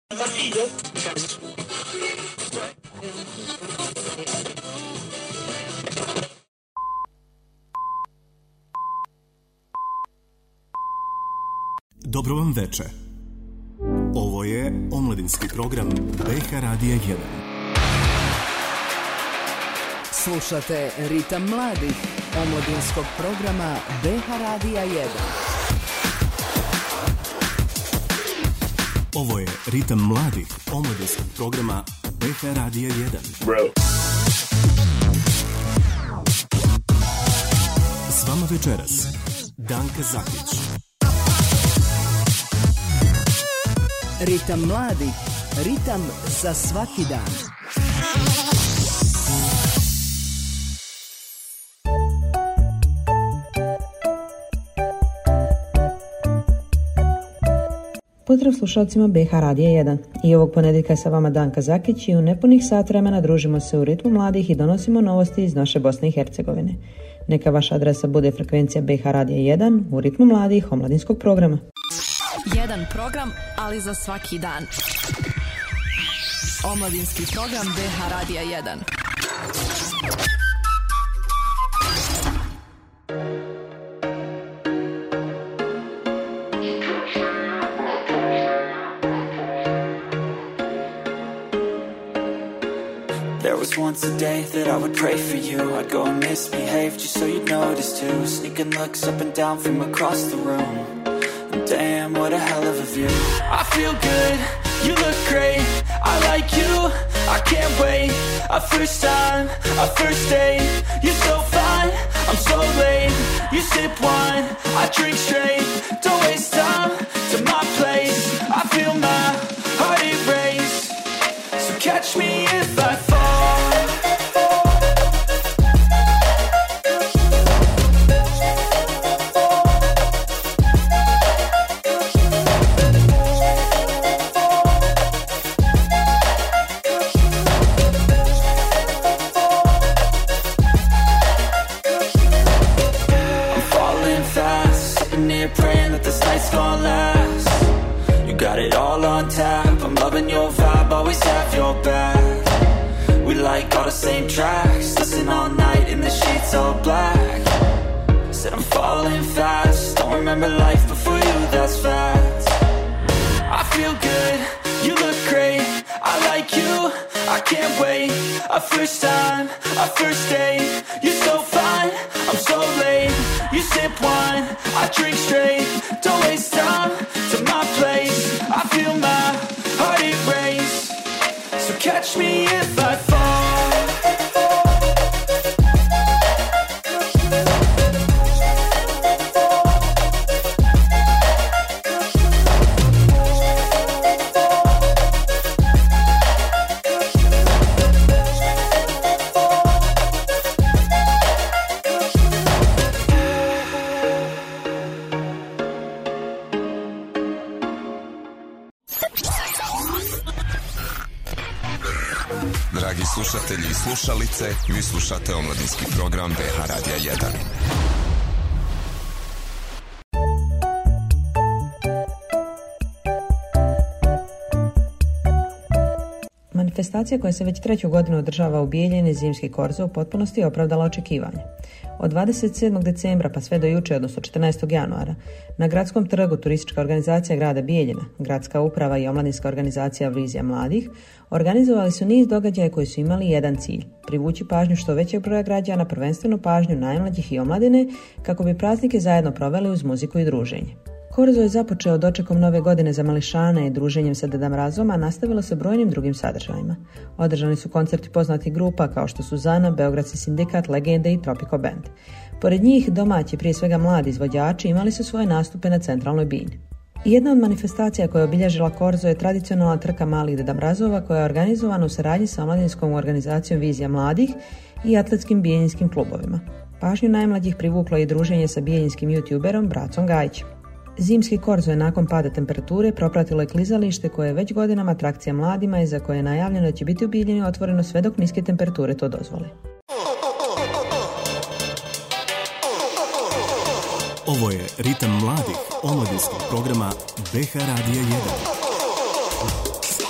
Dobro vam veče. Ovo je omladinski program BH Radija 1. Slušate Ritam mladih, omladinskog programa BH Radija 1. Ovo je Ritam mladih, omladinskog programa BH Radija 1. Bro. S vama večeras Danka Zakić. Ritam mladih, ritam za svaki dan. Pozdrav slušalcima BH Radija 1. I ovog ponedjeljka je sa vama Danka Zakić i u nepunih sat vremena družimo se u ritmu mladih i donosimo novosti iz naše Bosne i Hercegovine. Neka vaša adresa bude frekvencija BH Radija 1 u ritmu mladih omladinskog programa. Jedan program, ali za svaki dan. Omladinski program BH Radija 1. There was once a day that I would pray for you. I'd go and misbehave just so you'd notice too. Sneaking looks up and down from across the room. Damn, what a hell of a view. I feel good, you look great. I like you, I can't wait. A first time, a first date. You're so fine, I'm so late. You sip wine, I drink straight. Don't waste time to my place. I feel my heart erase. So catch me if I fall. Same tracks, listen all night in the sheets all black. Said I'm falling fast, don't remember life before you, that's fact. I feel good, you look great, I like you, I can't wait. A first time, a first date. You're so fine, I'm so late. You sip wine, I drink straight. Don't waste time to my place. I feel my heart erase. So catch me if I fall. Dragi slušatelji i slušalice, vi slušate omladinski program BH Radija 1. Manifestacija koja se već 3. godinu održava u Bijeljini, Zimski korzo, u potpunosti je opravdala očekivanje. Od 27. decembra pa sve do juče, odnosno 14. januara, na Gradskom trgu turistička organizacija grada Bijeljina, Gradska uprava i omladinska organizacija Vizija mladih organizovali su niz događaja koji su imali jedan cilj – privući pažnju što većeg broja građana, prvenstveno pažnju najmlađih i omladine, kako bi praznike zajedno proveli uz muziku i druženje. Korzo je započeo dočekom nove godine za mališane i druženjem sa Deda Mrazom, a nastavilo se brojnim drugim sadržajima. Održani su koncerti poznatih grupa kao što su Zana, Beogradski sindikat, Legende i Tropico Band. Pored njih, domaći, prije svega mladi izvođači, imali su svoje nastupe na centralnoj bini. Jedna od manifestacija koja je obilježila Korzo je tradicionalna trka malih Deda Mrazova koja je organizovana u saradnji sa omladinskom organizacijom Vizija mladih i atletskim bijeljinskim klubovima. Pažnju najmlađih privuklo i druženje sa bijeljinskim youtuberom Bracom Gajićem. Zimski korzo je nakon pada temperature propratilo i klizalište koje je već godinama atrakcija mladima i za koje je najavljeno da će biti u Bijeljini otvoreno sve dok niske temperature to dozvole. Ovo je Ritam mladih omladinskog programa BH Radija 1.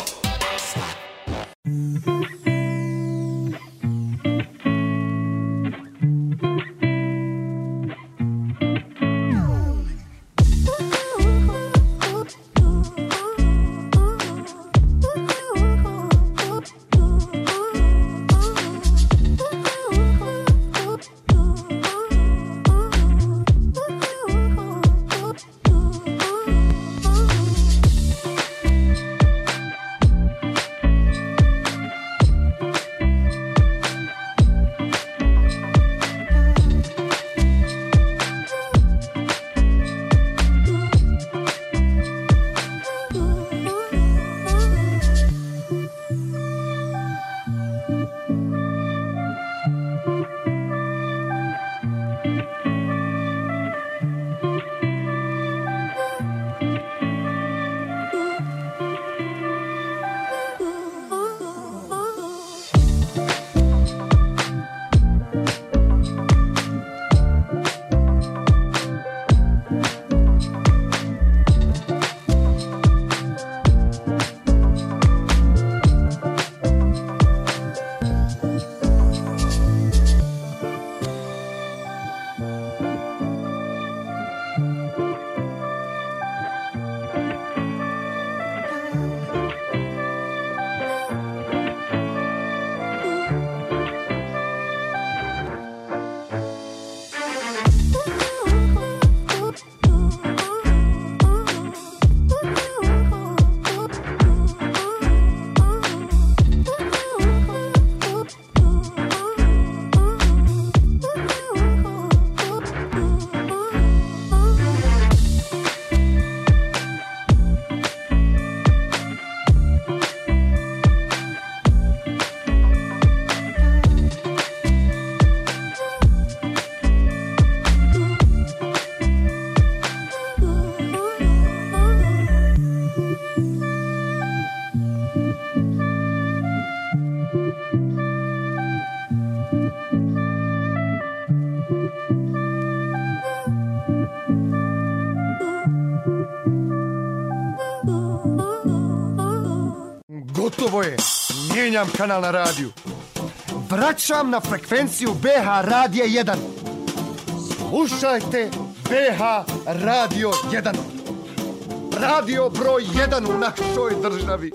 Gotovo je. Mijenjam kanal na radiju. Vraćam na frekvenciju BH Radija 1. Slušajte BH Radio 1. Radio broj 1 u našoj državi.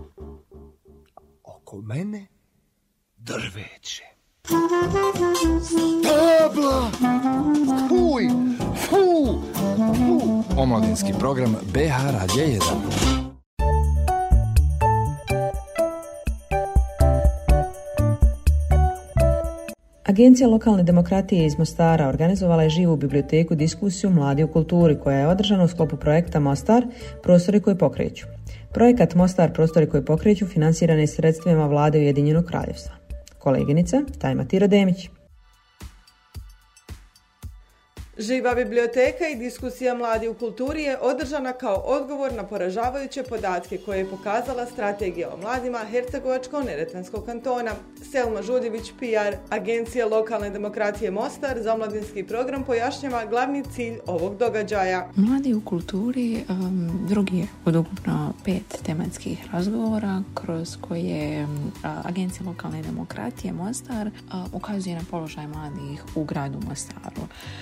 Oko mene drveće. Stabla! Fuj! Fu! Omladinski program BH Radija 1. Agencija lokalne demokratije iz Mostara organizovala je živu biblioteku diskusiju Mladi u kulturi koja je održana u sklopu projekta Mostar – prostori koji pokreću. Projekat Mostar – prostori koji pokreću financiran je sredstvima Vlade Ujedinjenog Kraljevstva. Koleginica Tajma Tira-Demić. Živa biblioteka i diskusija Mladi u kulturi je održana kao odgovor na poražavajuće podatke koje je pokazala strategija o mladima Hercegovačko-neretvanskog kantona. Selma Žuljević, PR, Agencija lokalne demokratije Mostar za omladinski program pojašnjava glavni cilj ovog događaja. Mladi u kulturi drugi je od ukupno 5 tematskih razgovora kroz koje Agencija lokalne demokratije Mostar ukazuje na položaj mladih u gradu Mostaru.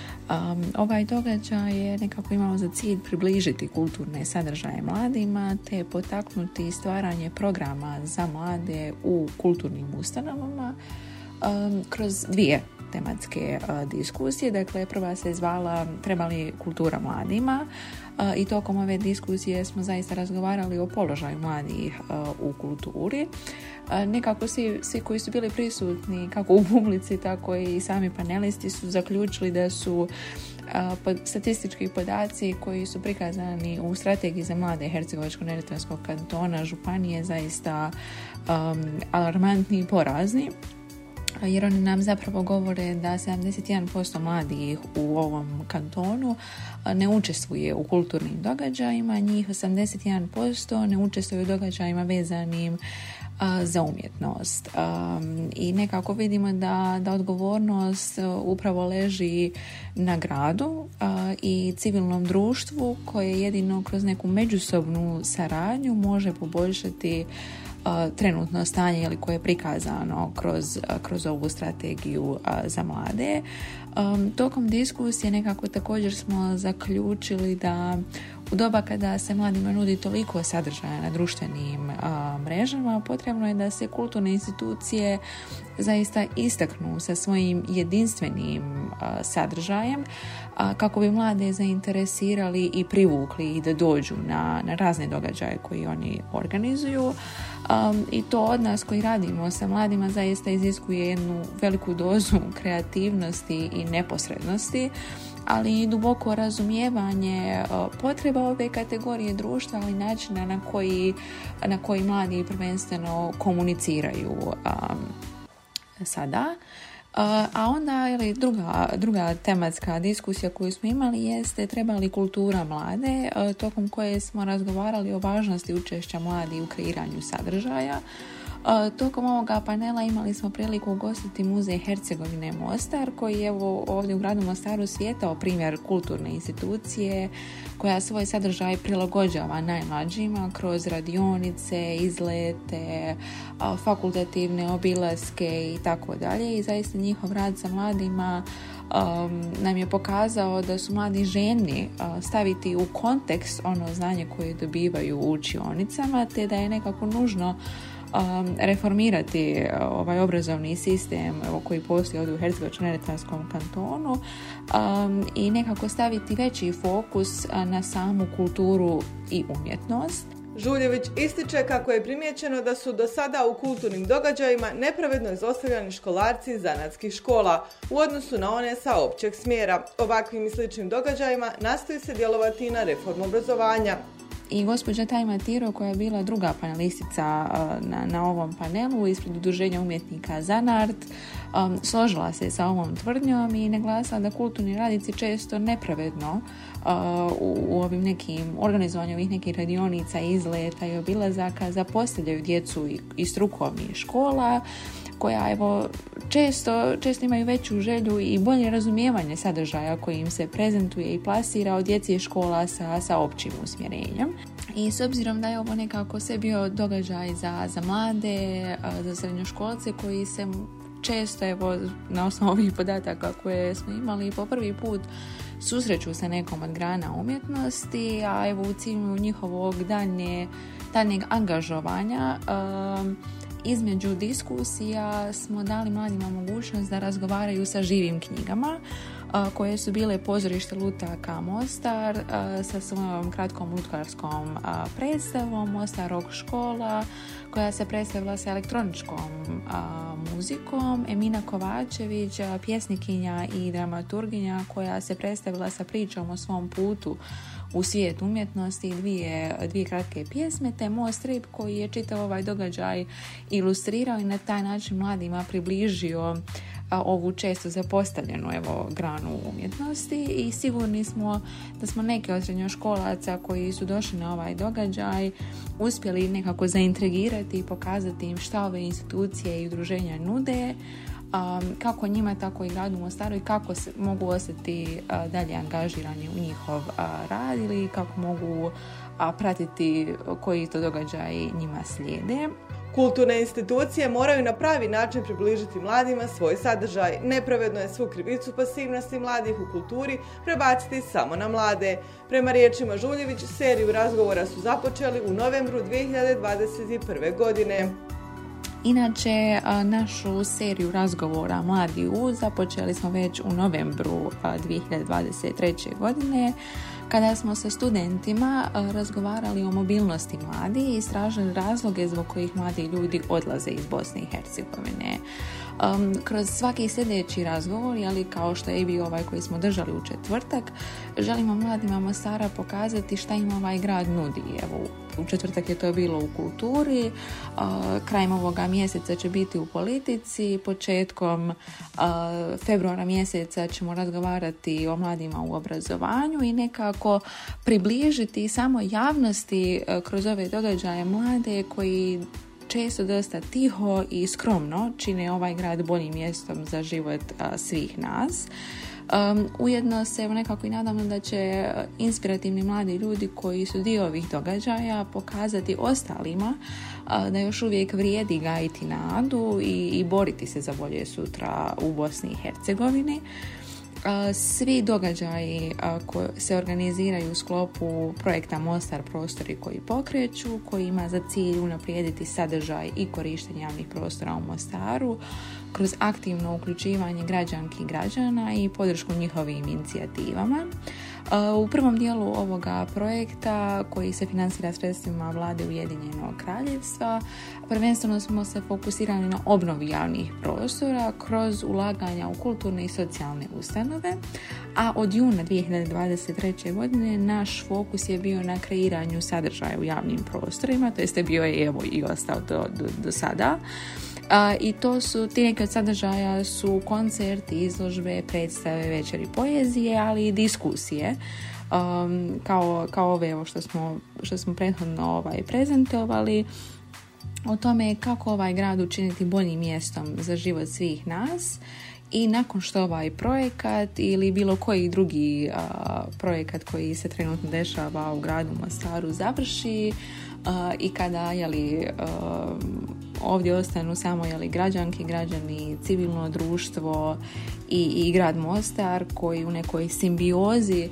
Ovaj događaj je nekako imao za cilj približiti kulturne sadržaje mladima te potaknuti stvaranje programa za mlade u kulturnim ustanovama kroz dvije tematske diskusije. Dakle, prva se zvala Treba li kultura mladima? I tokom ove diskusije smo zaista razgovarali o položaju mladih u kulturi. Nekako svi koji su bili prisutni kako u publici, tako i sami panelisti su zaključili da su statistički podaci koji su prikazani u strategiji za mlade Hercegovačko-neretvanskog kantona županije zaista alarmantni i porazni. Jer oni nam zapravo govore da 71% mladih u ovom kantonu ne učestvuje u kulturnim događajima, njih 81% ne učestvuje u događajima vezanim za umjetnost. I nekako vidimo da odgovornost upravo leži na gradu i civilnom društvu koje jedino kroz neku međusobnu saradnju može poboljšati trenutno stanje koje je prikazano kroz ovu strategiju za mlade. Tokom diskusije nekako također smo zaključili da u doba kada se mladima nudi toliko sadržaja na društvenim mrežama, potrebno je da se kulturne institucije zaista istaknu sa svojim jedinstvenim sadržajem kako bi mlade zainteresirali i privukli i da dođu na razne događaje koje oni organizuju. I to od nas koji radimo sa mladima zaista iziskuje jednu veliku dozu kreativnosti i neposrednosti, ali i duboko razumijevanje potreba ove kategorije društva, ali načina na koji mladi prvenstveno komuniciraju sada. A onda druga tematska diskusija koju smo imali jeste treba li kultura mlade, tokom koje smo razgovarali o važnosti učešća mladih u kreiranju sadržaja. Tokom ovoga panela imali smo priliku ugostiti muzej Hercegovine Mostar koji je ovdje u gradu Mostaru svijetao primjer kulturne institucije koja svoj sadržaj prilagođava najmlađima kroz radionice, izlete, fakultativne obilaske i tako dalje. I zaista njihov rad sa mladima nam je pokazao da su mladi željni staviti u kontekst ono znanje koje dobivaju u učionicama, te da je nekako nužno reformirati ovaj obrazovni sistem koji postoji ovdje u Hercegovačko-neretvanskom kantonu i nekako staviti veći fokus na samu kulturu i umjetnost. Žuljević ističe kako je primijećeno da su do sada u kulturnim događajima nepravedno izostavljani školarci iz zanatskih škola u odnosu na one sa općeg smjera. Ovakvim i sličnim događajima nastoji se djelovati na reformu obrazovanja. I gospođa Tajma Tiro, koja je bila druga panelistica na ovom panelu ispred Udruženja umjetnika Zanart, složila se sa ovom tvrdnjom i naglasila da kulturni radnici često nepravedno u ovim nekim organizovanju ovih nekih radionica, izleta i obilazaka zapostavljaju djecu iz strukovnih škola, koja evo često imaju veću želju i bolje razumijevanje sadržaja koji im se prezentuje i plasira od djece i škola sa općim usmjerenjem. I s obzirom da je ovo nekako sve bio događaj za mlade, za srednjoškolce koji se često, evo, na osnovu ovih podataka koje smo imali, po prvi put susreću sa nekom od grana umjetnosti, a evo u cilju njihovog daljnjeg angažovanja između diskusija smo dali mladima mogućnost da razgovaraju sa živim knjigama koje su bile pozorište Lutaka Mostar sa svojom kratkom lutkarskom predstavom, Mostar Rock škola koja se predstavila sa elektroničkom muzikom, Emina Kovačević, pjesnikinja i dramaturginja koja se predstavila sa pričom o svom putu u svijet umjetnosti, dvije kratke pjesme, te Most Rip koji je čitav ovaj događaj ilustrirao i na taj način mladima približio ovu često zapostavljenu granu umjetnosti i sigurni smo da smo neki od srednjoškolaca koji su došli na ovaj događaj uspjeli nekako zaintrigirati i pokazati im šta ove institucije i udruženja nude, kako njima, tako i gradu Mostaru i kako se mogu ostati dalje angažirani u njihov rad ili kako mogu pratiti koji to događaji njima slijede. Kulturne institucije moraju na pravi način približiti mladima svoj sadržaj. Nepravedno je svu krivicu pasivnosti mladih u kulturi prebaciti samo na mlade. Prema riječima Žuljević, seriju razgovora su započeli u novembru 2021. godine. Inače, našu seriju razgovora Mladi U započeli smo već u novembru 2023. godine kada smo sa studentima razgovarali o mobilnosti mladih i istražili razloge zbog kojih mladi ljudi odlaze iz Bosne i Hercegovine. Kroz svaki sljedeći razgovor, ali kao što je bio ovaj koji smo držali u četvrtak, želimo mladima Mostara pokazati šta im ovaj grad nudi. Evo, u četvrtak je to bilo u kulturi, krajem ovoga mjeseca će biti u politici, početkom februara mjeseca ćemo razgovarati o mladima u obrazovanju i nekako približiti samo javnosti kroz ove događaje mlade koji često dosta tiho i skromno čine ovaj grad boljim mjestom za život svih nas. Ujedno se nekako i nadamo da će inspirativni mladi ljudi koji su dio ovih događaja pokazati ostalima da još uvijek vrijedi gajiti nadu i boriti se za bolje sutra u Bosni i Hercegovini. Svi događaji koji se organiziraju u sklopu projekta Mostar prostori koji pokreću, koji ima za cilj unaprijediti sadržaj i korištenje javnih prostora u Mostaru kroz aktivno uključivanje građanki i građana i podršku njihovim inicijativama. U prvom dijelu ovoga projekta koji se financira sredstvima Vlade Ujedinjenog Kraljevstva prvenstveno smo se fokusirali na obnovu javnih prostora kroz ulaganja u kulturne i socijalne ustanove, a od juna 2023. godine naš fokus je bio na kreiranju sadržaja u javnim prostorima, to jest bio je i ostao do sada. I to su, ti neki od sadržaja su koncerti, izložbe, predstave, večeri poezije, ali i diskusije kao ove što smo prethodno prezentovali o tome kako ovaj grad učiniti boljim mjestom za život svih nas. I nakon što ovaj projekat ili bilo koji drugi projekat koji se trenutno dešava u gradu Mostaru završi i kada ovdje ostanu samo građanki, građani, civilno društvo i grad Mostar koji u nekoj simbiozi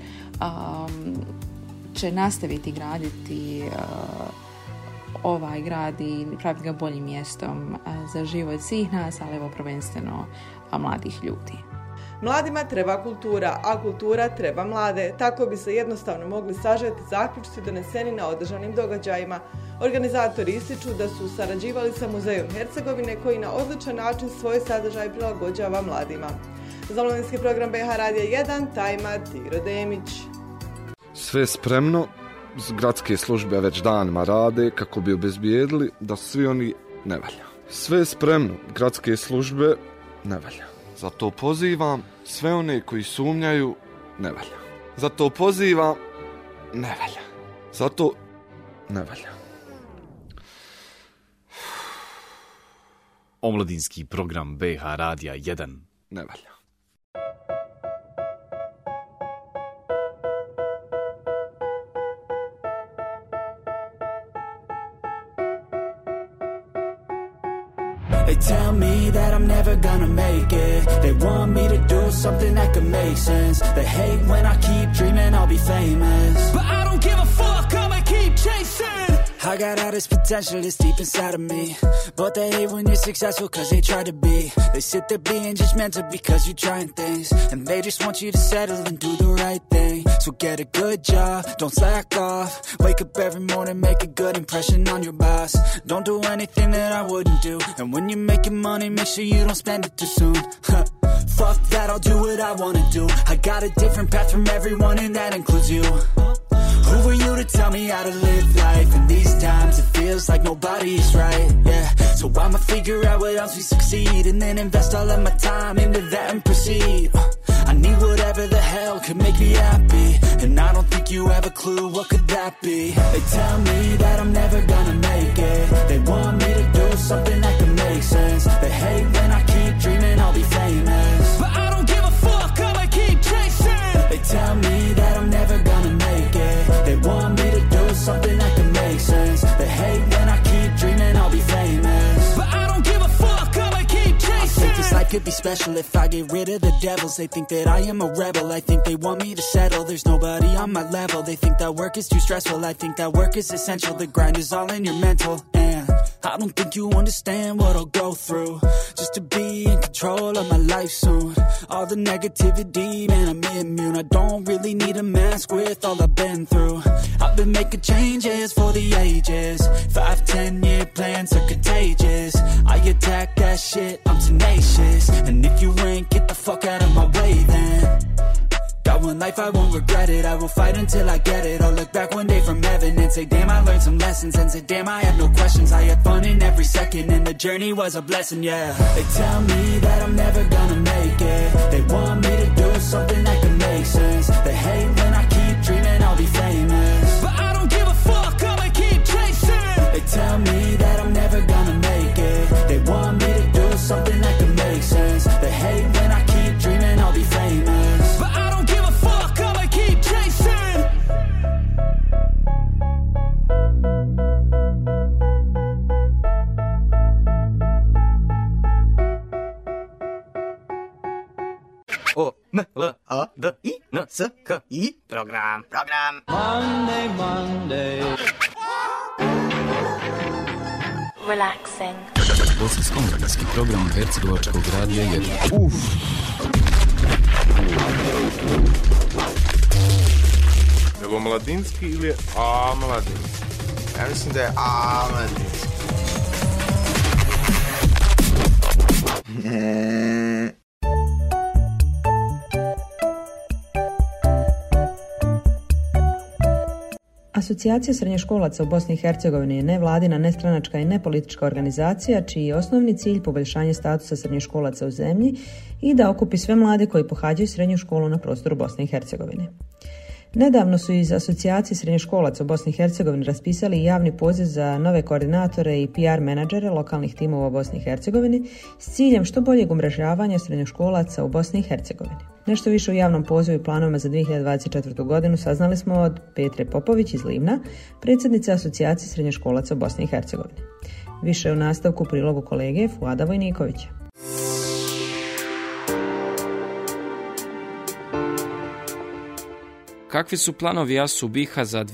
će nastaviti graditi ovaj grad i praviti ga boljim mjestom za život svih nas, ali evo prvenstveno mladih ljudi. Mladima treba kultura, a kultura treba mlade. Tako bi se jednostavno mogli sažeti zaključci doneseni na održanim događajima. Organizatori ističu da su sarađivali sa Muzejom Hercegovine koji na odličan način svoj sadržaj prilagođava mladima. Za omladinski program BH Radija 1 tajma Tiro Demić. Sve spremno, gradske službe već danima rade kako bi obezbijedili da svi oni ne valja. Sve spremno, gradske službe ne valja. Zato pozivam sve one koji sumnjaju ne valja. Zato pozivam ne valja. Zato ne valja. Omladinski program BH Radija 1 ne valja. They tell me that I'm never gonna make it. They want me to do something that could make sense. They hate when I keep dreaming I'll be famous, but I don't give a fuck, I'ma keep chasing. I got all this potential that's deep inside of me, but they hate when you're successful cause they try to be. They sit there being judgmental because you're trying things, and they just want you to settle and do the right thing. So get a good job, don't slack off. Wake up every morning, make a good impression on your boss. Don't do anything that I wouldn't do, and when you're making money, make sure you don't spend it too soon. Fuck that, I'll do what I wanna do. I got a different path from everyone and that includes you. Who are you to tell me how to live life? In these times it feels like nobody's right, yeah. So I'ma figure out what else we succeed, and then invest all of my time into that and proceed. I need whatever the hell could make me happy, and I don't think you have a clue what could that be. They tell me that I'm never gonna make it. They want me to do something that can make sense. They hate when I keep dreaming I'll be famous, but I don't give a fuck, I'ma keep chasing. They tell me that I'm never gonna make it. They want me to do something that can make sense. They hate when I keep dreaming I'll be famous, but I don't give a fuck, I'ma keep chasing. I think this life could be special if I get rid of the devils. They think that I am a rebel, I think they want me to settle. There's nobody on my level. They think that work is too stressful, I think that work is essential. The grind is all in your mental, and I don't think you understand what I'll go through just to be in control of my life soon. All the negativity, man, I'm immune. I don't really need a mask with all I've been through. I've been making changes for the ages. 5-10 year plans are contagious. I attack that shit, I'm tenacious. And if you ain't, get the fuck out of my way then. Got one life, I won't regret it. I will fight until I get it. I'll look back one day from heaven and say, damn, I learned some lessons. And say, damn, I had no questions. I had fun in every second, and the journey was a blessing, yeah. They tell me that I'm never gonna make it. They want me to do something that can make sense. They hate when I keep dreaming I'll be famous, but I don't give a fuck, I'ma keep chasing. They tell me that I'm never gonna make it. They want me to do something that can make sense. They hate when I keep dreaming I'll be famous, but I don't give a fuck, I'ma keep chasing. O-M-L-A-D-I-N-S-K-I Program Monday Relaxing. Bosansko-omladinski program Hercegovačkog radija 1. Je li omladinski ili je amladinski? Ja mislim da je amladinski. Asocijacija srednjoškolaca u Bosni i Hercegovini je nevladina, nestranačka i nepolitička organizacija čiji je osnovni cilj poboljšanje statusa srednjoškolaca u zemlji i da okupi sve mlade koji pohađaju srednju školu na prostoru Bosne i Hercegovine. Nedavno su iz Asocijacije srednjoškolaca u Bosni i Hercegovini raspisali javni poziv za nove koordinatore i PR menadžere lokalnih timova u Bosni i Hercegovini s ciljem što boljeg umrežavanja srednjoškolaca u Bosni i Hercegovini. Nešto više u javnom pozivu i planovima za 2024. godinu saznali smo od Petre Popović iz Livna, predsjednice Asocijacije srednjoškolaca u Bosni i Hercegovini. Više u nastavku prilogu kolege Fuada Vojnikovića. Kakvi su planovi ASU BiH za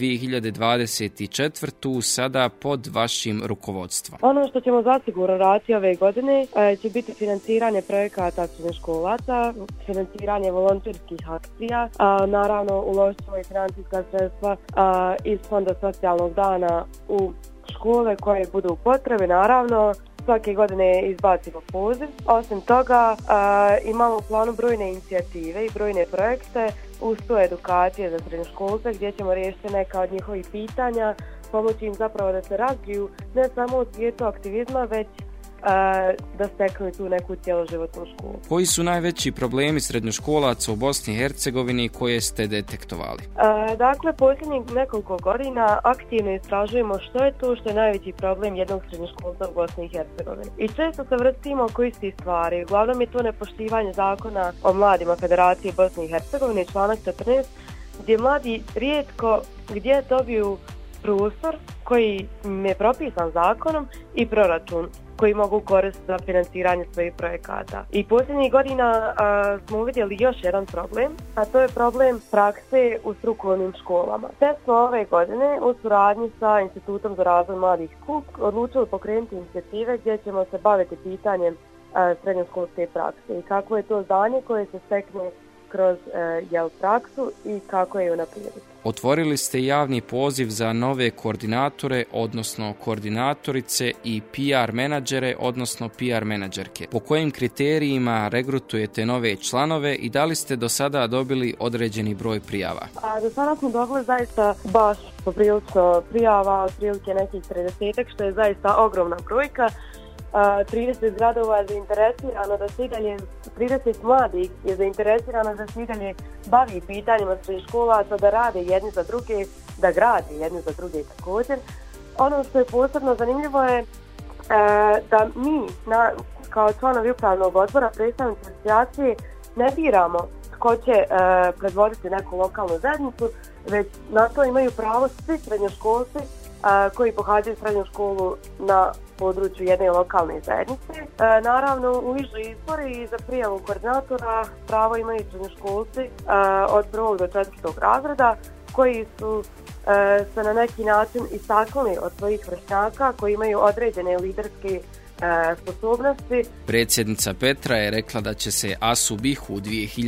2024. sada pod vašim rukovodstvom? Ono što ćemo zasigurno raditi ove godine će biti financiranje projekata srednjoškolaca, financiranje volonterskih akcija, naravno uložit ćemo i financijska sredstva iz Fonda socijalnog dana u škole koje budu u potrebi, naravno. Svake godine izbacimo poziv. Osim toga, imamo u planu brojne inicijative i brojne projekte uz to edukacije za srednjoškolce gdje ćemo riješiti neka od njihovih pitanja, pomoći im zapravo da se razviju ne samo u svijetu aktivizma, već da steknu tu neku cjeloživotnu školu. Koji su najveći problemi srednjoškolaca u Bosni i Hercegovini koje ste detektovali? Dakle, posljednjih nekoliko godina aktivno istražujemo što je to što je najveći problem jednog srednjoškolca u Bosni i Hercegovini. I često se vrtimo oko istih stvari. Uglavnom je to nepoštivanje zakona o mladima Federacije Bosne i Hercegovine, članak 14, gdje mladi rijetko gdje dobiju prostor koji im je propisan zakonom i proračun koji mogu koristiti za financiranje svojih projekata. I posljednjih godina smo uvidjeli još jedan problem, a to je problem prakse u strukovnim školama. Te smo ove godine u suradnji sa Institutom za razvoj mladih KUK odlučili pokrenuti inicijative gdje ćemo se baviti pitanjem srednjoškolske prakse i kako je to znanje koje se stekne kroz praksu i kako je unaprijediti. Otvorili ste javni poziv za nove koordinatore, odnosno koordinatorice i PR menadžere, odnosno PR menadžerke. Po kojim kriterijima regrutujete nove članove i da li ste do sada dobili određeni broj prijava? Do sada smo dobili zaista baš poprilično prijava, otprilike nekih 30, što je zaista ogromna brojka. 30 gradova je zainteresirano da se dalje, 30 mladih je zainteresirano da se dalje bavi pitanjima srednjoškolaca, da rade jedni za druge, da grade jedni za druge također. Ono što je posebno zanimljivo je da mi kao članovi upravnog odbora predstavnici asocijacije ne biramo tko će predvoditi neku lokalnu zajednicu, već na to imaju pravo svi srednjoškolci koji pohađaju srednju školu na području jedne lokalne zajednice. Naravno, u ižu izbori i za prijavu koordinatora pravo imaju srednjoškolci od 1. do 4. razreda koji su se na neki način istaknuli od svojih vršnjaka koji imaju određene liderske sposobnosti. Predsjednica Petra je rekla da će se ASUBIH u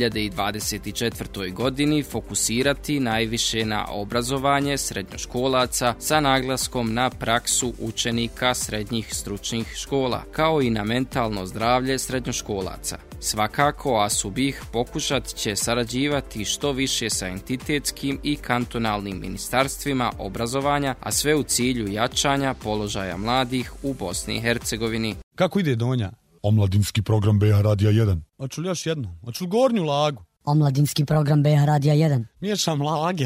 2024. godini fokusirati najviše na obrazovanje srednjoškolaca sa naglaskom na praksu učenika srednjih stručnih škola, kao i na mentalno zdravlje srednjoškolaca. Svakako, ASUBIH pokušat će sarađivati što više sa entitetskim i kantonalnim ministarstvima obrazovanja, a sve u cilju jačanja položaja mladih u Bosni i Hercegovini. Kako ide Donja? Omladinski program BH Radija 1. Hoću li još jednu? Hoću li Gornju Lagu? Omladinski program BH Radija 1. Miješam lage.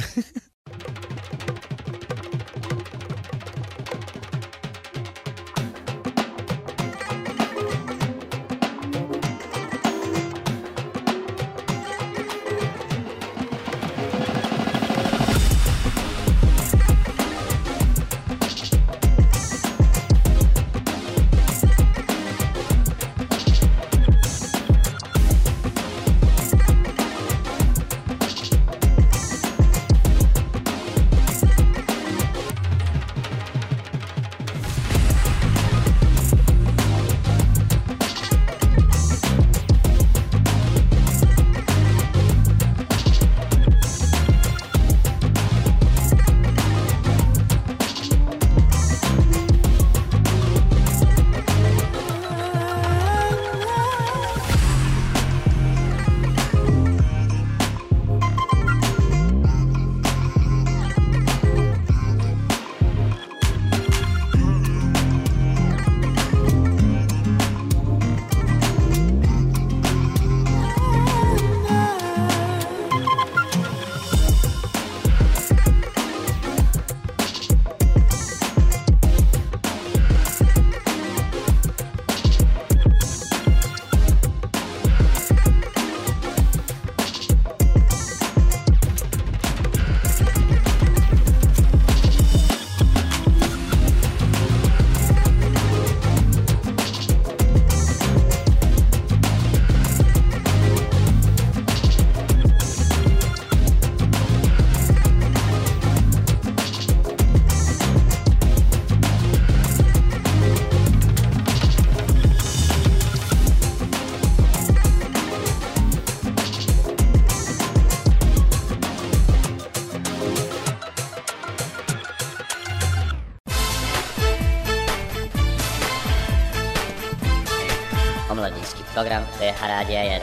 Omladinski program BH Radija 1.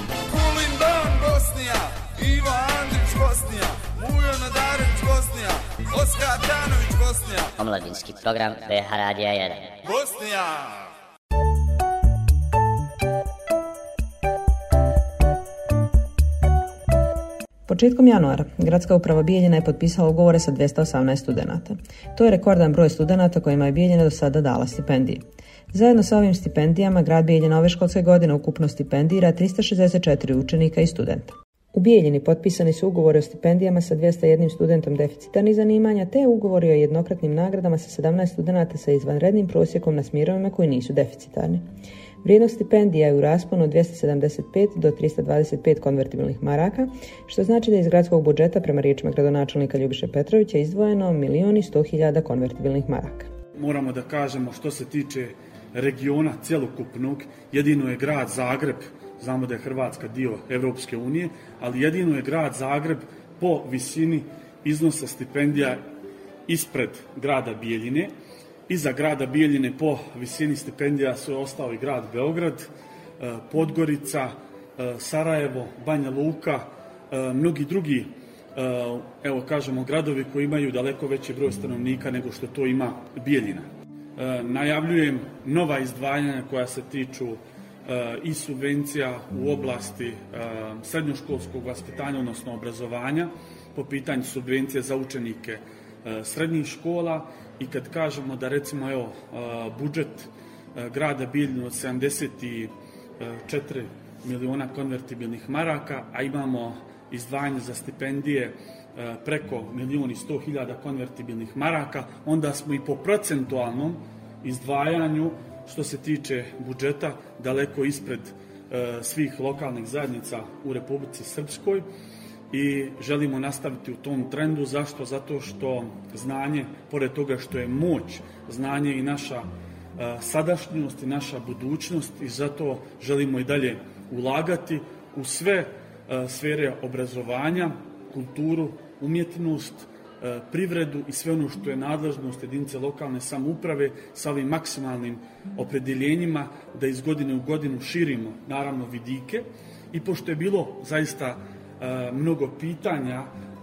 Kulin Dan Bosnija, Ivo Andrić Bosnija, Mujo Nadarević Bosnija, Oskar Tanović Bosnija. Omladinski program BH Radija 1. Bosnija! Početkom januara Gradska uprava Bijeljina je potpisala ugovore sa 218 studenata. To je rekordan broj studenata kojima je Bijeljina do sada dala stipendije. Zajedno sa ovim stipendijama, grad Bijeljina ove školske godine ukupno stipendira 364 učenika i studenta. U Bijeljini potpisani su ugovori o stipendijama sa 201 studentom deficitarnih zanimanja, te ugovori o jednokratnim nagradama sa 17 studenata sa izvanrednim prosjekom na smjerovima koji nisu deficitarni. Vrijednost stipendija je u rasponu od 275 do 325 konvertibilnih maraka, što znači da iz gradskog budžeta, prema riječima gradonačelnika Ljubiše Petrovića, izdvojeno 1.100.000 konvertibilnih maraka. Moramo da kažemo, što se tiče regiona cjelokupnog, jedino je grad Zagreb, znamo da je Hrvatska dio Evropske unije, ali jedino je grad Zagreb po visini iznosa stipendija ispred grada Bijeljine. Iza grada Bijeljine po visini stipendija su ostao i grad Beograd, Podgorica, Sarajevo, Banja Luka, mnogi drugi, evo kažemo, gradovi koji imaju daleko veći broj stanovnika nego što to ima Bijeljina. Najavljujem nova izdvajanja koja se tiču i subvencija u oblasti srednjoškolskog vaspitanja, odnosno obrazovanja, po pitanju subvencije za učenike srednjih škola. I kad kažemo da recimo budžet grada Bijeljina od 74 miliona konvertibilnih maraka, a imamo izdvajanje za stipendije preko 1.100.000 konvertibilnih maraka, onda smo i po procentualnom izdvajanju što se tiče budžeta daleko ispred svih lokalnih zajednica u Republici Srpskoj i želimo nastaviti u tom trendu. Zašto? Zato što znanje, pored toga što je moć, znanje i naša sadašnjost i naša budućnost, i zato želimo i dalje ulagati u sve sfere obrazovanja, kulturu, umjetnost, privredu i sve ono što je nadležnost jedinice lokalne samouprave sa ovim maksimalnim opredjeljenjima da iz godine u godinu širimo naravno vidike. I pošto je bilo zaista mnogo pitanja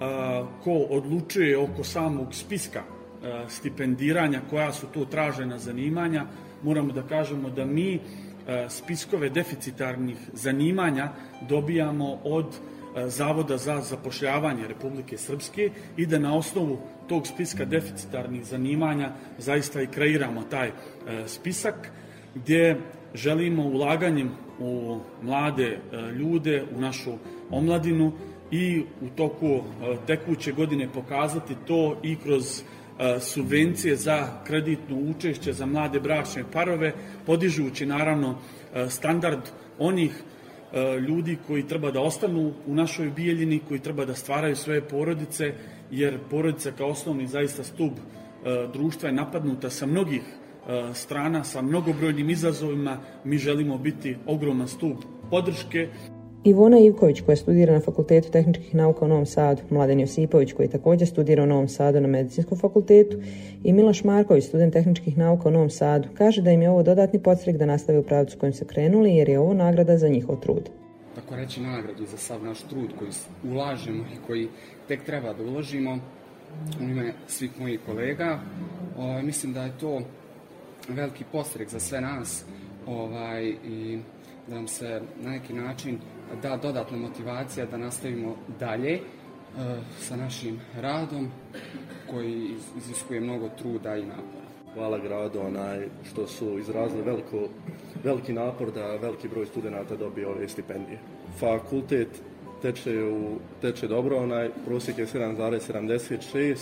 ko odlučuje oko samog spiska stipendiranja, koja su to tražena zanimanja, moramo da kažemo da mi spiskove deficitarnih zanimanja dobijamo od Zavoda za zapošljavanje Republike Srpske i da na osnovu tog spiska deficitarnih zanimanja zaista i kreiramo taj spisak gdje želimo ulaganjem u mlade ljude, u našu omladinu i u toku tekuće godine pokazati to i kroz subvencije za kreditno učešće za mlade bračne parove, podižući naravno standard onih ljudi koji treba da ostanu u našoj Bijeljini, koji treba da stvaraju svoje porodice, jer porodica kao osnovni zaista stub društva je napadnuta sa mnogih strana, sa mnogobrojnim izazovima. Mi želimo biti ogroman stub podrške. Ivona Ivković, koja studira na Fakultetu tehničkih nauka u Novom Sadu, Mladen Josipović, koji također studira u Novom Sadu na Medicinskom fakultetu, i Miloš Marković, student tehničkih nauka u Novom Sadu, kaže da im je ovo dodatni podstrek da nastave u pravcu kojim se krenuli, jer je ovo nagrada za njihov trud. Tako reći, nagradu za sav naš trud koji ulažemo i koji tek treba da uložimo u ime svih mojih kolega. Mislim da je to veliki podstrek za sve nas i da nam se na neki način da dodatna motivacija da nastavimo dalje sa našim radom koji iziskuje mnogo truda i napora. Hvala gradu što su izrazili veliki napor da veliki broj studenata dobije ove stipendije. Fakultet teče dobro, prosjek je 7,76.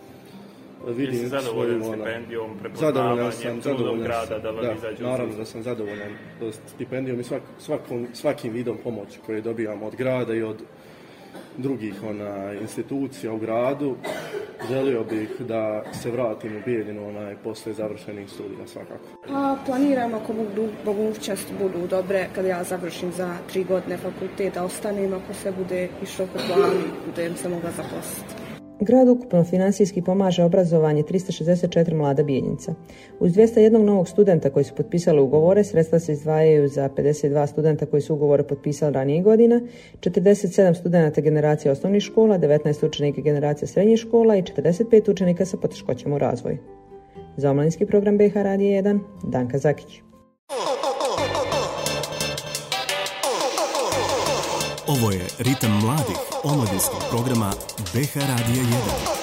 Vi ste zadovoljan stipendijom, prepoznavanjem, trudom grada da vam izađe? Naravno da sam zadovoljan stipendijom i svakim vidom pomoći koje dobijamo od grada i od drugih institucija u gradu. Želio bih da se vratim u Bijeljinu posle završenih studija svakako. Planiram ako mogućnosti budu dobre kada ja završim za 3 godine fakulteta, ostanem ako se bude išlo po planu, budem se mogla zaposliti. Grad ukupno finansijski pomaže obrazovanje 364 mlada Bijeljinca. Uz 201 novog studenta koji su potpisali ugovore, sredstva se izdvajaju za 52 studenta koji su ugovore potpisali ranije godina, 47 studenta generacije osnovnih škola, 19 učenika generacije srednjih škola i 45 učenika sa poteškoćama u razvoju. Za omladinski program BH Radija 1, Danka Zakić. Ovo je Ritam mladih omladinskog programa BH Radija 1.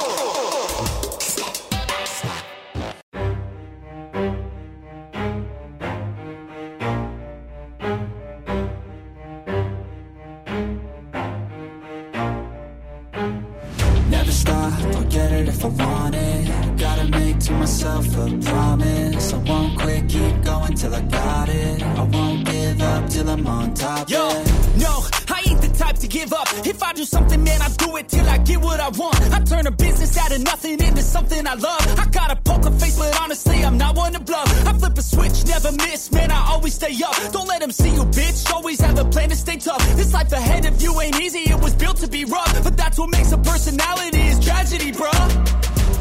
Never stop, I'll get it if I want it. Gotta make to myself a promise. I won't quit, keep going till I got it. I won't give up till I'm on top. Yo, no, I ain't the type to give up. If I do something, man, I do it till I get what I want. I turn a business out of nothing into something I love. I got a poker face, but honestly, I'm not one to bluff. I flip a switch, never miss, man, I always stay up. Don't let them see you, bitch, always have a plan to stay tough. This life ahead of you ain't easy, it was built to be rough. But that's what makes a personality, is tragedy, bruh.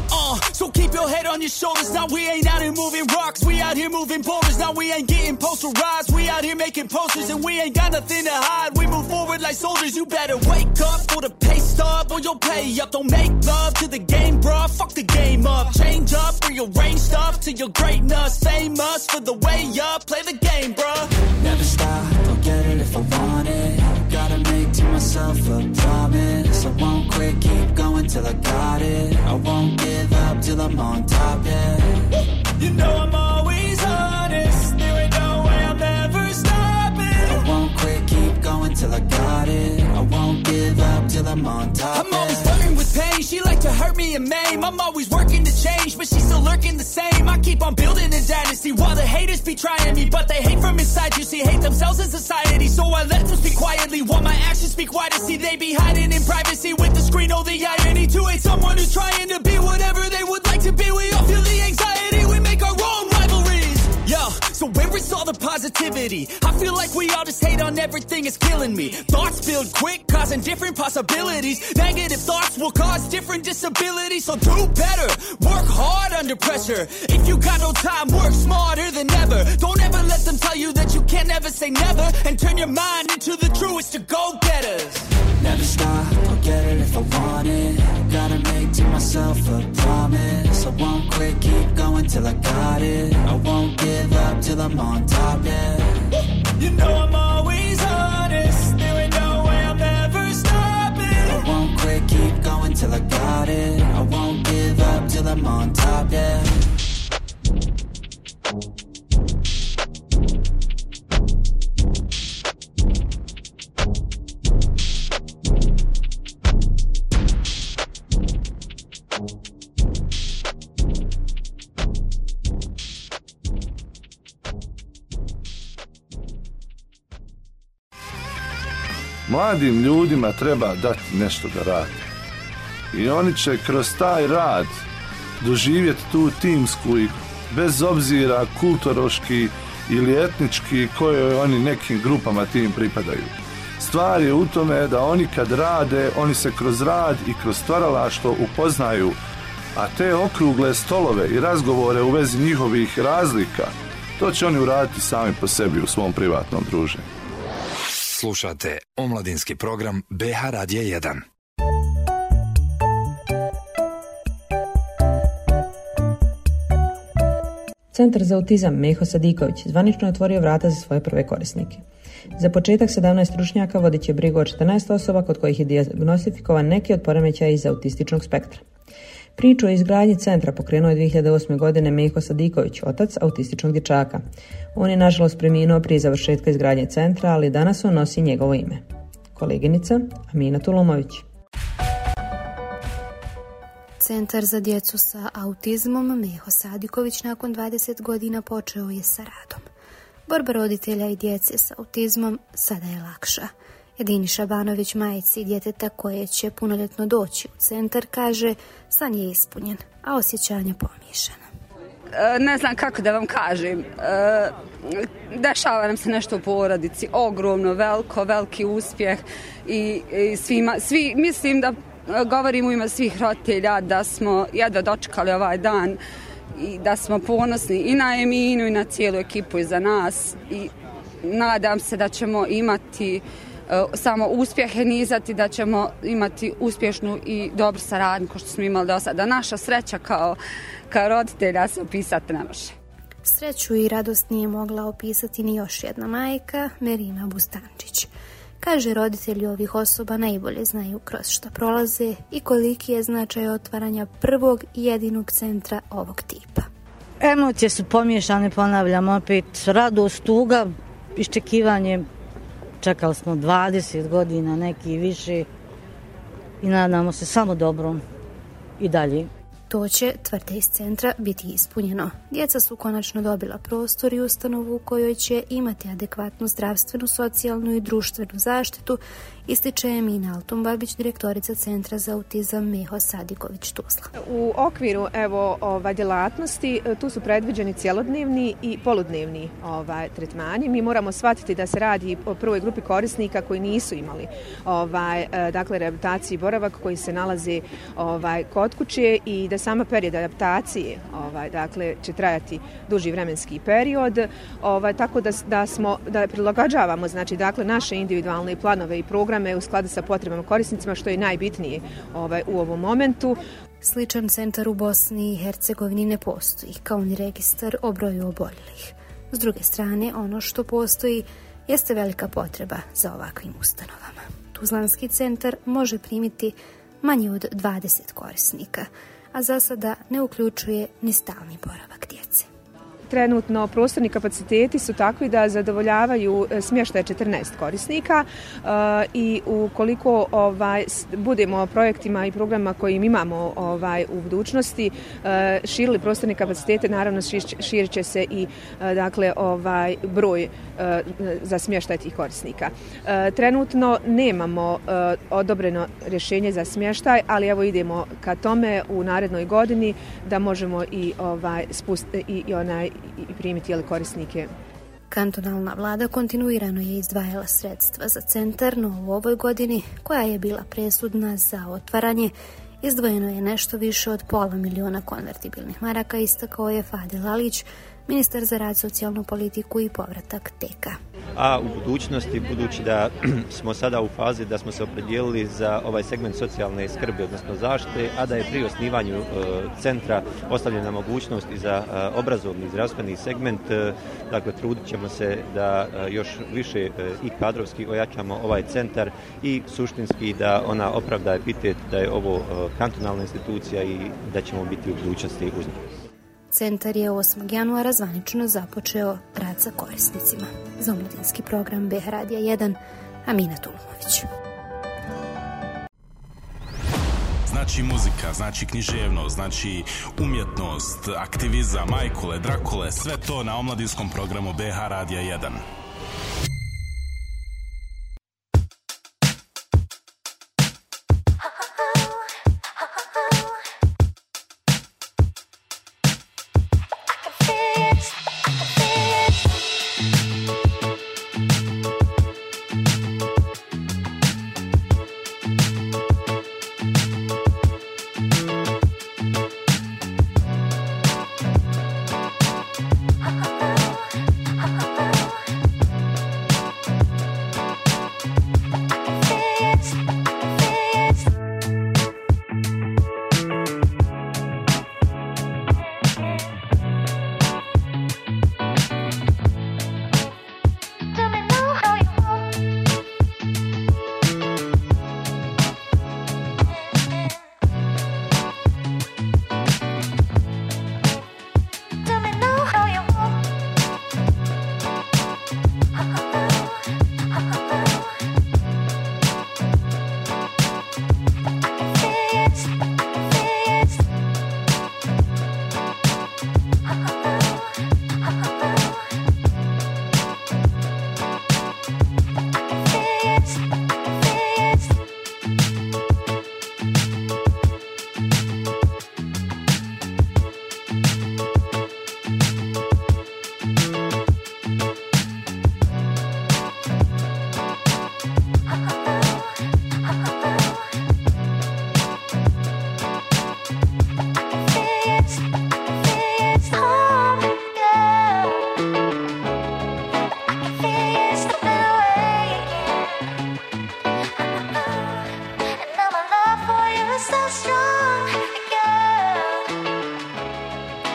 So keep your head on your shoulders. Now we ain't out here moving rocks, we out here moving boulders. Now we ain't getting posterized, we out here making posters. And we ain't got nothing to hide, we move forward like soldiers. You better wake up for the pay stub, or you'll pay up. Don't make love to the game, bruh, fuck the game up. Change up, rearrange stuff to your greatness. Famous for the way up, play the game, bruh. Never stop, I'll get it if I want it. Gotta make to myself a promise. I won't quit, keep going till I got it. I won't give up till I'm on top, yeah. You know I'm always honest, there ain't no way I'm ever stopping. I won't quit, keep going till I got it. I won't give up till I'm on top, I'm always flirting with pain, she like to hurt me and maim. I'm always working to change, but she's still lurking the same. I keep on building a dynasty while the haters be trying me. But they hate from inside, you see, hate themselves in society. So I let them speak quietly while my actions speak wider. See, they be hiding in privacy with the screen, oh the irony. To hate someone who's trying to be whatever they would like to be. We all feel the anxiety, we make our own rivalries. Yo, so where is all the positivity? I feel like we all just hate on everything, it's killing me. Thoughts build quick, causing different possibilities. Negative thoughts will cause different disabilities. So do better, work hard under pressure. If you got no time, work smarter than ever. Don't ever let them tell you that you can't never say never. And turn your mind into the truest of go-getters. Never stop, I'll get it if I want it. Gotta make to myself a promise. I won't quit, keep going till I got it. I won't give up till I'm on top, yeah. You know I'm always honest, there ain't no way I'm ever stopping. I won't quit, keep going till I got it. I won't give up till I'm on top, yeah. Mladim ljudima treba dati nešto da rade. I oni će kroz taj rad doživjeti tu timsku i bez obzira kulturološki ili etnički kojoj oni nekim grupama tim pripadaju. Stvar je u tome da oni kad rade, oni se kroz rad i kroz stvaralaštvo upoznaju, a te okrugle stolove i razgovore u vezi njihovih razlika, to će oni uraditi sami po sebi u svom privatnom druženju. Slušate omladinski program BH Radija 1. Centar za autizam Meho Sadiković zvanično je otvorio vrata za svoje prve korisnike. Za početak 17 stručnjaka vodit će brigu o 14 osoba kod kojih je dijagnostifikovan neki od poremećaja iz autističnog spektra. Priču o izgradnji centra pokrenuo je 2008. godine Meho Sadiković, otac autističnog dječaka. On je nažalost preminuo prije završetka izgradnje centra, ali danas on nosi njegovo ime. Koleginica Amina Tulumović. Centar za djecu sa autizmom Meho Sadiković nakon 20 godina počeo je sa radom. Borba roditelja i djece sa autizmom sada je lakša. Edini Šabanović, majci djeteta koje će punoljetno doći u centar, kaže san je ispunjen, a osjećanja pomiješana. Ne znam kako da vam kažem. Dešava nam se nešto u porodici, ogromno, veliki uspjeh i svi mislim da govorim u ime svih roditelja da smo jedva dočekali ovaj dan i da smo ponosni i na Eminu i na cijelu ekipu iza nas i nadam se da ćemo imati samo uspjehe nizati, da ćemo imati uspješnu i dobru saradnju kao što smo imali do sada. Naša sreća kao roditelja se opisati ne može. Sreću i radost nije mogla opisati ni još jedna majka, Merima Bustančić. Kaže, roditelji ovih osoba najbolje znaju kroz šta prolaze i koliki je značaj otvaranja prvog i jedinog centra ovog tipa. Emocije su pomiješane, ponavljam opet, radost, tuga, iščekivanje. Čekali smo 20 godina, neki više i nadamo se samo dobrom i dalje. To će, tvrde iz centra, biti ispunjeno. Djeca su konačno dobila prostor i ustanovu u kojoj će imati adekvatnu zdravstvenu, socijalnu i društvenu zaštitu, ističe Emina Altumbabić, direktorica Centra za autizam Meho Sadiković Tuzla. U okviru djelatnosti tu su predviđeni cjelodnevni i poludnevni tretmani. Mi moramo shvatiti da se radi o prvoj grupi korisnika koji nisu imali rehabilitaciju i boravak, koji se nalaze kod kuće i da sama period adaptacije će trajati duži vremenski period, tako da prilagođavamo naše individualne planove i programe u skladu sa potrebama korisnicima, što je najbitnije u ovom momentu. Sličan centar u Bosni i Hercegovini ne postoji, kao ni registar o broju oboljelih. S druge strane, ono što postoji jeste velika potreba za ovakvim ustanovama. Tuzlanski centar može primiti manje od 20 korisnika, a za sada ne uključuje ni stalni boravak djece. Trenutno prostorni kapaciteti su takvi da zadovoljavaju smještaj 14 korisnika i ukoliko budemo projektima i programima kojim imamo u budućnosti širili prostorne kapacitete, naravno širit će se i broj za smještaj tih korisnika. Trenutno nemamo odobreno rješenje za smještaj, ali evo idemo ka tome u narednoj godini da možemo i primiti korisnike. Kantonalna vlada kontinuirano je izdvajala sredstva za centar, no u ovoj godini, koja je bila presudna za otvaranje, izdvojeno je nešto više od $500.000 konvertibilnih maraka, istakao je Fadil Alić, ministar za rad, socijalnu politiku i povratak TK. A u budućnosti, budući da smo sada u fazi da smo se opredijelili za ovaj segment socijalne skrbi, odnosno zaštite, a da je pri osnivanju centra ostavljena mogućnost i za obrazovni i zdravstveni segment, dakle trudit ćemo se da još više i kadrovski ojačamo ovaj centar i suštinski da ona opravda epitet da je ovo kantonalna institucija i da ćemo biti u budućnosti uz njih. Centar je 8. januara zvanično započeo rad sa korisnicima. Za omladinski program BH Radija 1, Amina Tulumović. Znači muzika, znači književnost, znači umjetnost, aktivizam, majkule, drakule, sve to na omladinskom programu BH Radija 1.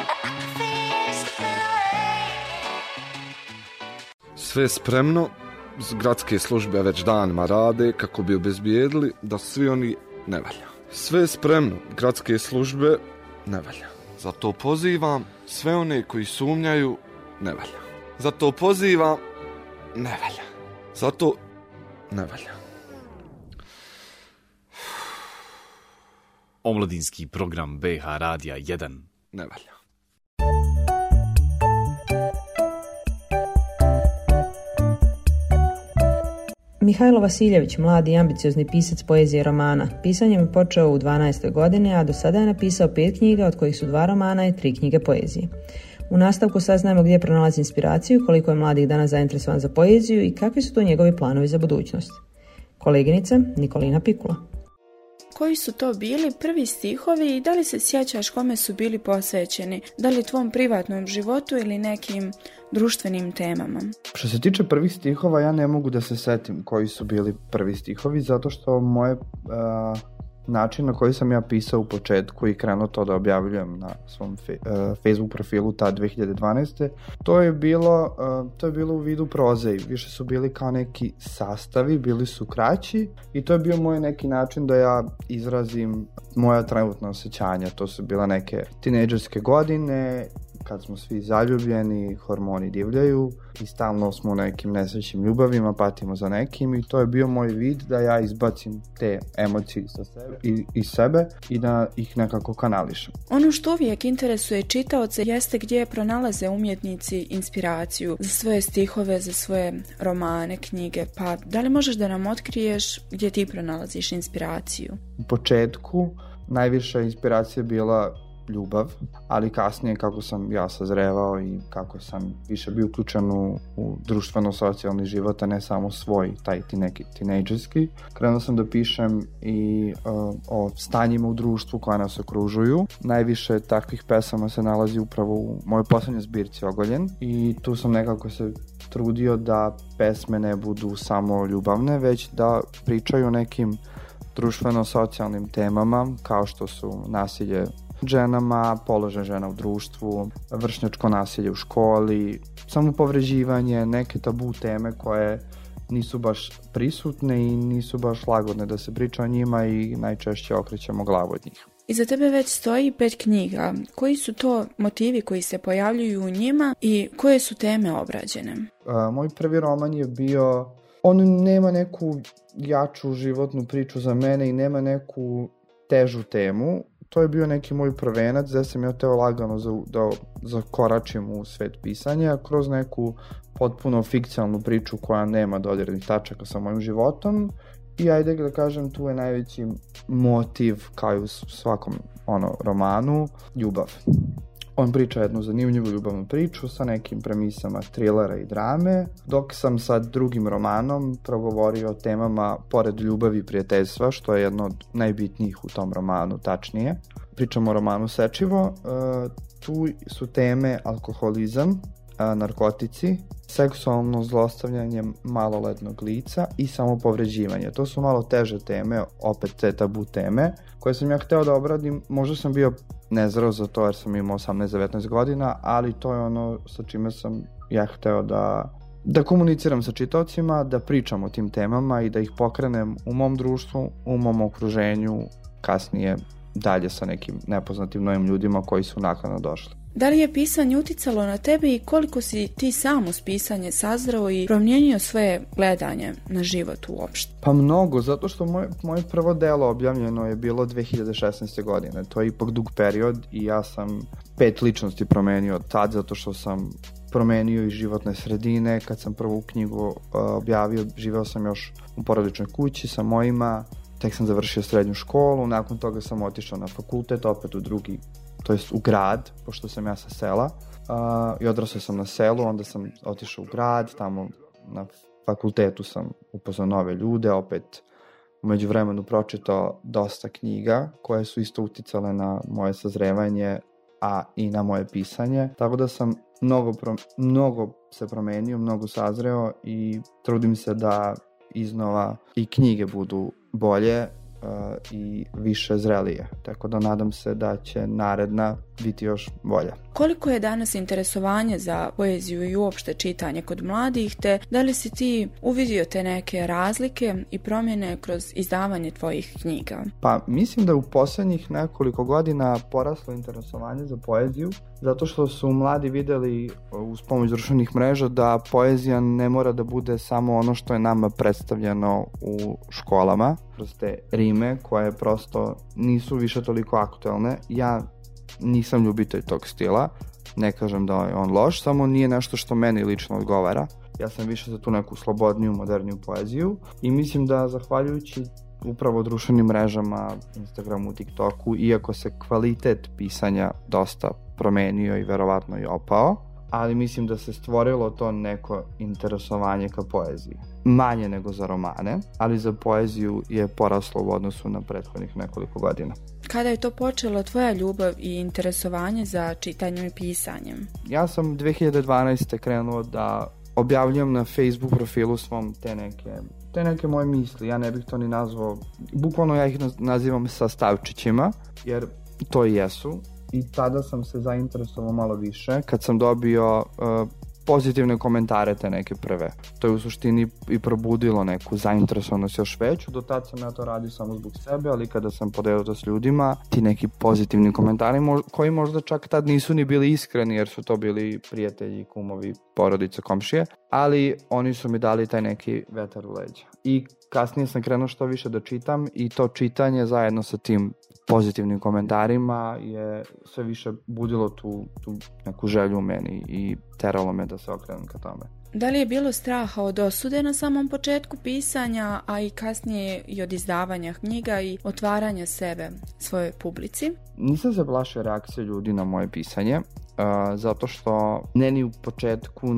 Sve spremno, gradske službe već danima rade kako bi obezbijedili da svi oni ne valja. Sve je spremno, gradske službe ne valja. Zato pozivam sve one koji sumnjaju ne valja. Zato pozivam ne valja. Zato ne valja. Omladinski program BH Radija 1 ne valja. Mihajlo Vasiljević, mladi i ambiciozni pisac poezije i romana. Pisanjem je počeo u 12. godini, a do sada je napisao 5 knjiga, od kojih su 2 romana i 3 knjige poezije. U nastavku saznajemo gdje pronalazi inspiraciju, koliko je mladih danas zainteresovan za poeziju i kakvi su to njegovi planovi za budućnost. Koleginica Nikolina Pikula. Koji su to bili prvi stihovi i da li se sjećaš kome su bili posvećeni? Da li tvom privatnom životu ili nekim društvenim temama? Što se tiče prvih stihova, ja ne mogu da se setim koji su bili prvi stihovi, zato što moje način na koji sam ja pisao u početku i krenuo to da objavljujem na svom Facebook profilu ta 2012. To je bilo u vidu proze i više su bili kao neki sastavi, bili su kraći i to je bio moj neki način da ja izrazim moja trenutna osjećanja. To su bile neke tinejdžerske godine, kad smo svi zaljubljeni, hormoni divljaju i stalno smo u nekim nesrećnim ljubavima, patimo za nekim i to je bio moj vid da ja izbacim te emocije iz sebe i da ih nekako kanališem. Ono što uvijek interesuje čitaoce jeste gdje pronalaze umjetnici inspiraciju za svoje stihove, za svoje romane, knjige, pa da li možeš da nam otkriješ gdje ti pronalaziš inspiraciju? U početku najviša inspiracija bila ljubav, ali kasnije kako sam ja sazrevao i kako sam više bio uključen u društveno-socijalni život, a ne samo svoj, taj neki tinejdžerski. Krenuo sam da pišem i o stanjima u društvu koja nas okružuju. Najviše takvih pesama se nalazi upravo u mojoj posljednjoj zbirci Ogoljen i tu sam nekako se trudio da pesme ne budu samo ljubavne, već da pričaju o nekim društveno-socijalnim temama kao što su nasilje ženama, položaj žena u društvu, vršnjačko nasilje u školi, samopovređivanje, neke tabu teme koje nisu baš prisutne i nisu baš lagodne da se priča o njima i najčešće okrećemo glavu od njih. Iza tebe već stoji 5 knjiga. Koji su to motivi koji se pojavljuju u njima i koje su teme obrađene? Moj prvi roman je bio, on nema neku jaču životnu priču za mene i nema neku težu temu. To je bio neki moj prvenac gdje sam ja teo lagano da zakoračim u svet pisanja kroz neku potpuno fikcionalnu priču koja nema dodirnih tačaka sa mojim životom i ajde da kažem tu je najveći motiv kao i u svakom romanu, ljubav. On priča jednu zanimljivu ljubavnu priču sa nekim premisama trilera i drame, dok sam sa drugim romanom progovorio o temama pored ljubavi i prijateljstva, što je jedno od najbitnijih u tom romanu, tačnije. Pričamo o romanu Sečivo, tu su teme alkoholizam, narkotici, seksualno zlostavljanje maloletnog lica i samopovređivanje. To su malo teže teme, opet te tabu teme, koje sam ja hteo da obradim. Možda sam bio nezreo za to jer sam imao 18-19 godina, ali to je ono sa čime sam ja hteo da komuniciram sa čitaocima, da pričam o tim temama i da ih pokrenem u mom društvu, u mom okruženju, kasnije dalje sa nekim nepoznatim novim ljudima koji su naknadno došli. Da li je pisanje uticalo na tebe i koliko si ti sam uz pisanje sazreo i promijenio svoje gledanje na život uopšte? Pa mnogo, zato što moje prvo delo objavljeno je bilo 2016. godine. To je ipak dug period i ja sam 5 ličnosti promenio tad, zato što sam promenio i životne sredine. Kad sam prvu knjigu objavio, živeo sam još u porodičnoj kući sa mojima, tek sam završio srednju školu, nakon toga sam otišao na fakultet, opet u drugi, to jest u grad, pošto sam ja sa sela i odrasao sam na selu, onda sam otišao u grad, tamo na fakultetu sam upoznao nove ljude, opet u međuvremenu pročitao dosta knjiga koje su isto uticale na moje sazrevanje, a i na moje pisanje, tako da sam mnogo se promenio, mnogo sazreo i trudim se da iznova i knjige budu bolje i više zrelije. Tako da nadam se da će naredna biti još bolja. Koliko je danas interesovanje za poeziju i uopšte čitanje kod mladih, te da li si ti uvidio te neke razlike i promjene kroz izdavanje tvojih knjiga? Pa mislim da u posljednjih nekoliko godina poraslo interesovanje za poeziju, zato što su mladi vidjeli uz pomoć društvenih mreža da poezija ne mora da bude samo ono što je nama predstavljeno u školama, kroz te rime koje prosto nisu više toliko aktualne. Ja nisam ljubitelj tog stila, ne kažem da je on loš, samo nije nešto što meni lično odgovara. Ja sam više za tu neku slobodniju, moderniju poeziju i mislim da zahvaljujući upravo društvenim mrežama, Instagramu, TikToku, iako se kvalitet pisanja dosta promenio i verovatno i opao, ali mislim da se stvorilo to neko interesovanje ka poeziji. Manje nego za romane, ali za poeziju je poraslo u odnosu na prethodnih nekoliko godina. Kada je to počelo tvoja ljubav i interesovanje za čitanjem i pisanjem? Ja sam 2012. krenuo da objavljujem na Facebook profilu svom te neke moje misli. Ja ne bih to ni nazvao, bukvalno ja ih nazivam sastavčićima, jer to i jesu. I tada sam se zainteresovao malo više kad sam dobio pozitivne komentare te neke prve. To je u suštini i probudilo neku zainteresovanost još veću. Do tad sam ja to radio samo zbog sebe, ali kada sam podelio to s ljudima, ti neki pozitivni komentari koji možda čak tad nisu ni bili iskreni, jer su to bili prijatelji, kumovi, porodice, komšije, ali oni su mi dali taj neki vetar u leđa. I kasnije sam krenuo što više da čitam i to čitanje zajedno sa tim pozitivnim komentarima je sve više budilo tu neku želju u meni i teralo me da se okrenem ka tome. Da li je bilo straha od osude na samom početku pisanja, a i kasnije i od izdavanja knjiga i otvaranja sebe svojoj publici? Nisam se plašio reakcije ljudi na moje pisanje, zato što ni u početku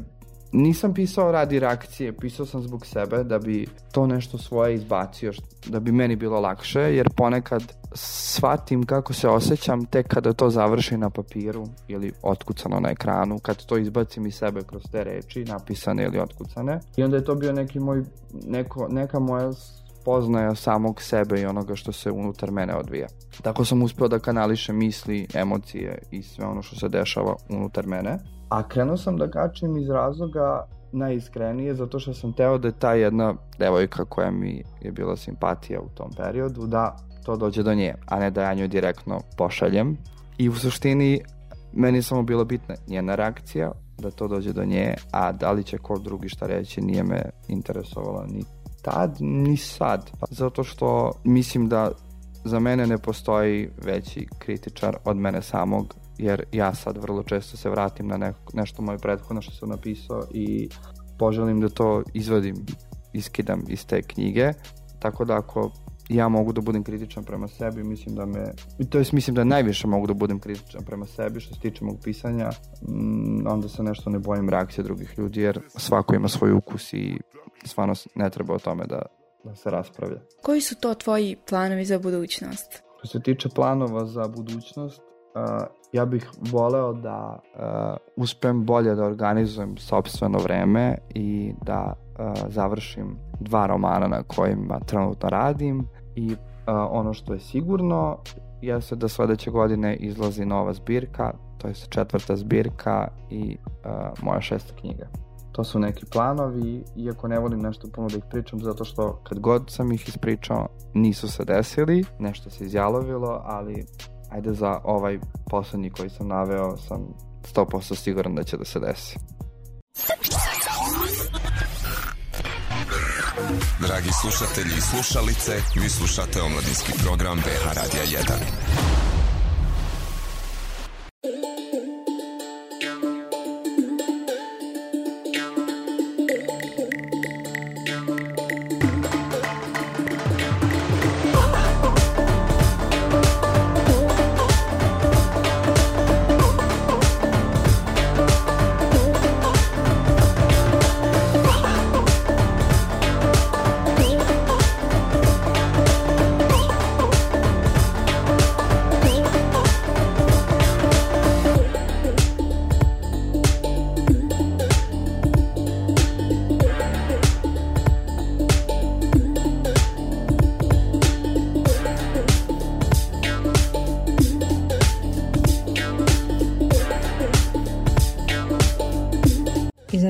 nisam pisao radi reakcije, pisao sam zbog sebe da bi to nešto svoje izbacio, da bi meni bilo lakše, jer ponekad shvatim kako se osjećam tek kada to završi na papiru ili otkucano na ekranu, kad to izbacim iz sebe kroz te reči, napisane ili otkucane. I onda je to bio neka moja spoznaja samog sebe i onoga što se unutar mene odvija. Tako sam uspio da kanališem misli, emocije i sve ono što se dešava unutar mene. A krenuo sam da kačim iz razloga najiskrenije, zato što sam teo da je ta jedna devojka koja mi je bila simpatija u tom periodu, da to dođe do nje, a ne da ja njoj direktno pošaljem. I u suštini meni je samo bila bitna njena reakcija, da to dođe do nje, a da li će ko drugi šta reći nije me interesovalo ni tad, ni sad. Zato što mislim da za mene ne postoji veći kritičar od mene samog, jer ja sad vrlo često se vratim na nešto moje prethodno što sam napisao i poželim da to izvadim, iskidam iz te knjige, tako da ako ja mogu da budem kritičan prema sebi, mislim da najviše mogu da budem kritičan prema sebi što se tiče mog pisanja, onda se nešto ne bojim reakcije drugih ljudi, jer svako ima svoj ukus i stvarno ne treba o tome da se raspravlja. Koji su to tvoji planovi za budućnost? Što se tiče planova za budućnost, ja bih voleo da uspem bolje da organizujem sopstveno vreme i da završim 2 romana na kojima trenutno radim i ono što je sigurno jeste da sledeće godine izlazi nova zbirka, to je 4. zbirka i moja 6. knjiga. To su neki planovi, iako ne volim nešto puno da ih pričam, zato što kad god sam ih ispričao nisu se desili, nešto se izjalovilo, ali ajde za ovaj poslednji koji sam naveo sam 100% siguran da će da se desi. Dragi slušatelji i slušalice, vi slušate omladinski program BH Radija 1.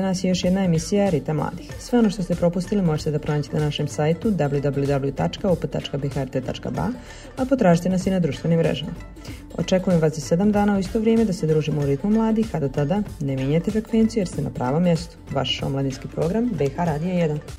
nas je još jedna emisija Rita mladih. Sve ono što ste propustili možete da pronađete na našem sajtu www.up.bhrt.ba, a potražite nas i na društvenim mrežama. Očekujem vas za 7 dana u isto vrijeme da se družimo u Ritmu mladih, a do tada ne mijenjajte frekvenciju jer ste na pravom mjestu. Vaš omladinski program BH Radija 1.